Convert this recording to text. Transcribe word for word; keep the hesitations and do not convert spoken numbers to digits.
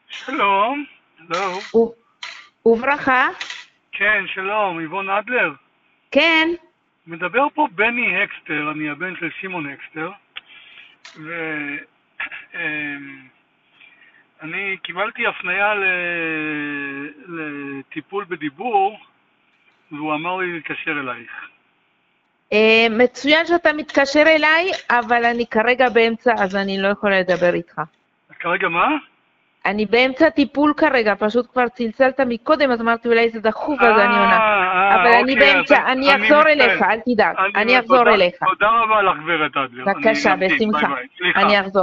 שלום, שלום. ו- וברכה. כן, שלום, איבון אדלר. כן. מדבר פה בני הקסטר, אני הבן של שמעון הקסטר, ואני קיבלתי הפניה ל... לטיפול בדיבור, והוא אמר לי להתקשר אלייך. אה, מצוין שאתה מתקשר אליי, אבל אני כרגע באמצע, אז אני לא יכולה לדבר איתך. כרגע מה? אני באמצע טיפול כרגע, פשוט כבר צלצלת מקודם, אז אמרתי אולי זה דחוף, אז אני עונה. אה, אבל אה, אני אוקיי, באמצע, אז אני אחזור מצטער. אליך, אל תדאג, אני אחזור תודה- אליך. תודה רבה לך, גברת אדלר. אני בבקשה, ממתין. בשמחה. ביי ביי. סליחה. אני אחזור.